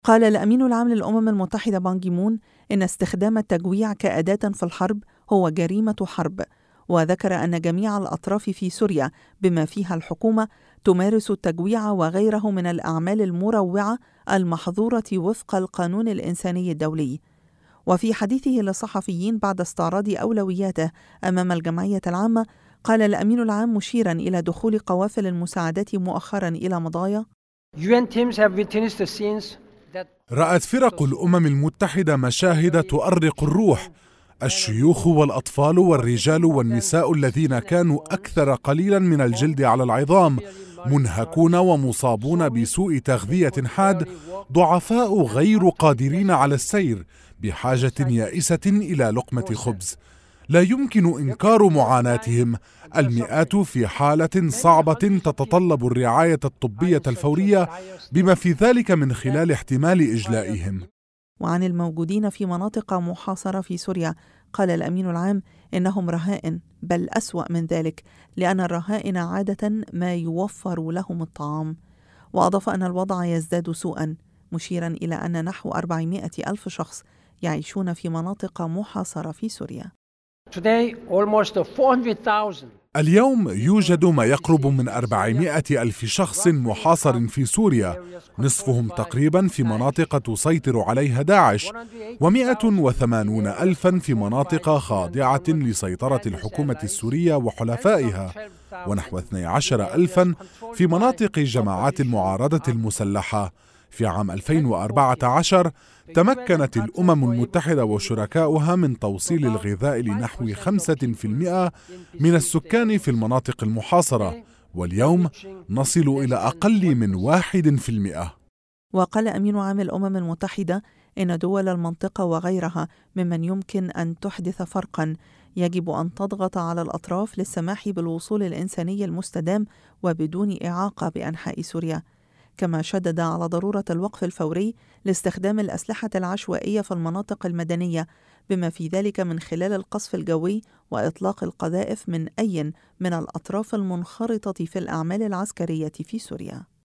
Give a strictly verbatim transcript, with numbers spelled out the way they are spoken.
قال الأمين العام للأمم المتحدة بان كي مون إن استخدام التجويع كأداة في الحرب هو جريمة حرب، وذكر أن جميع الأطراف في سوريا بما فيها الحكومة تمارس التجويع وغيره من الأعمال المروعة المحظورة وفق القانون الإنساني الدولي. وفي حديثه للصحفيين بعد استعراض أولوياته أمام الجمعية العامة، قال الأمين العام مشيرا إلى دخول قوافل المساعدات مؤخرا إلى مضايا: رأت فرق الأمم المتحدة مشاهد تؤرق الروح، الشيوخ والأطفال والرجال والنساء الذين كانوا أكثر قليلا من الجلد على العظام منهكون ومصابون بسوء تغذية حاد، ضعفاء غير قادرين على السير، بحاجة يائسة إلى لقمة خبز. لا يمكن إنكار معاناتهم، المئات في حالة صعبة تتطلب الرعاية الطبية الفورية، بما في ذلك من خلال احتمال إجلائهم. وعن الموجودين في مناطق محاصرة في سوريا، قال الأمين العام إنهم رهائن، بل أسوأ من ذلك، لأن الرهائن عادة ما يوفر لهم الطعام. وأضاف أن الوضع يزداد سوءا، مشيرا إلى أن نحو أربعمائة ألف شخص يعيشون في مناطق محاصرة في سوريا. اليوم يوجد ما يقرب من أربعمائة ألف شخص محاصر في سوريا، نصفهم تقريبا في مناطق تسيطر عليها داعش، ومئة وثمانون ألفا في مناطق خاضعة لسيطرة الحكومة السورية وحلفائها، ونحو اثني عشر ألفا في مناطق جماعات المعارضة المسلحة. في عام ألفين وأربعة عشر تمكنت الأمم المتحدة وشركاؤها من توصيل الغذاء لنحو خمسة في المئة من السكان في المناطق المحاصرة، واليوم نصل إلى أقل من واحد في المئة. وقال أمين عام الأمم المتحدة إن دول المنطقة وغيرها ممن يمكن أن تحدث فرقا يجب أن تضغط على الأطراف للسماح بالوصول الإنساني المستدام وبدون إعاقة بأنحاء سوريا. كما شدد على ضرورة الوقف الفوري لاستخدام الأسلحة العشوائية في المناطق المدنية، بما في ذلك من خلال القصف الجوي وإطلاق القذائف من أي من الأطراف المنخرطة في الأعمال العسكرية في سوريا.